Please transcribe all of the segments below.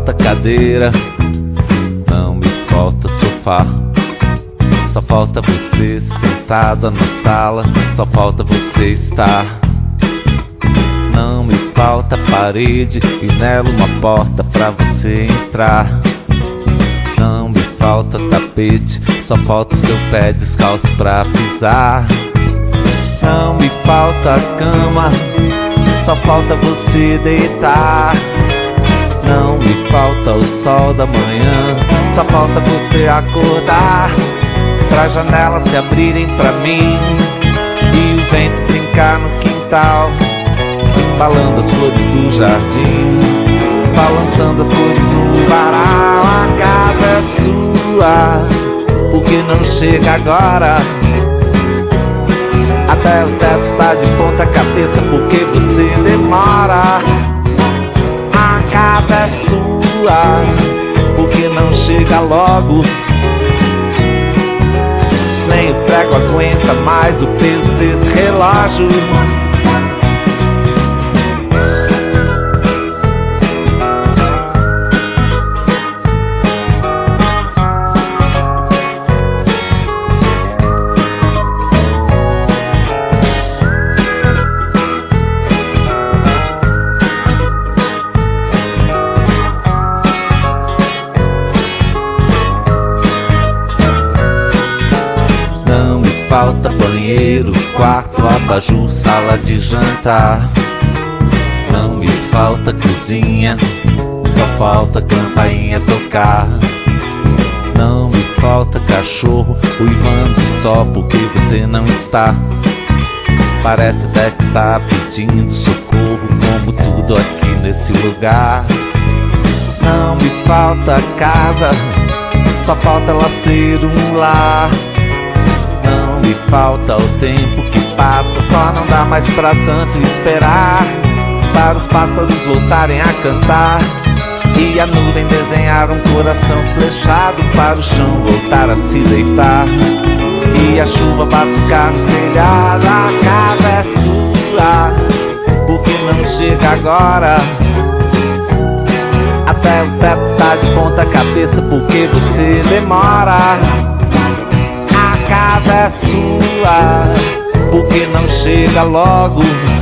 falta cadeira, não me falta sofá. Só falta você sentada na sala, só falta você estar. Não me falta parede e nela uma porta pra você entrar. Não me falta tapete, só falta o seu pé descalço pra pisar. Não me falta cama, só falta você deitar. Não me falta o sol da manhã, só falta você acordar. Pra janelas se abrirem pra mim e o vento brincar no quintal, embalando as flores do jardim, balançando as cores no varal. A casa é sua, porque não chega agora. Até o teto tá de ponta cabeça, porque você demora. A casa é sua, porque não chega logo. Nem o prego aguenta mais o peso desse relógio. Falta banheiro, quarto, abajur, sala de jantar. Não me falta cozinha, só falta campainha tocar. Não me falta cachorro uivando só porque você não está. Parece até que tá pedindo socorro, como tudo aqui nesse lugar. Não me falta casa, só falta ela ser um lar. Não me falta o tempo que passa, só não dá mais pra tanto esperar. Para os pássaros voltarem a cantar e a nuvem desenhar um coração flechado, para o chão voltar a se deitar e a chuva batucar no telhado. A casa é sua, porque não chega agora. Até o teto tá de ponta cabeça, porque você demora. A casa é sua, porque não chega logo.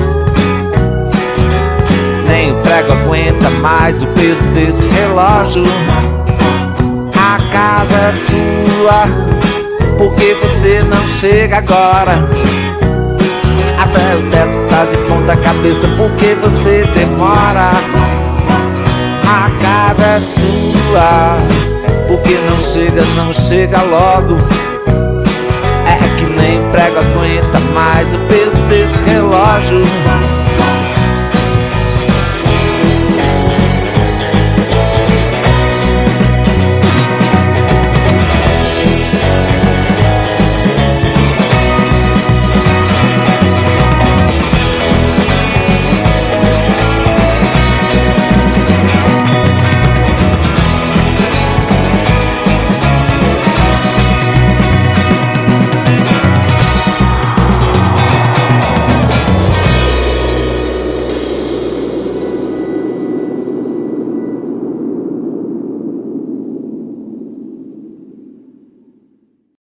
Nem o prego aguenta mais o peso desse relógio. A casa é sua, porque você não chega agora. Até o teto tá de ponta cabeça, porque você demora. A casa é sua, porque não chega logo. É que nem prego aguenta mais o peso desse relógio.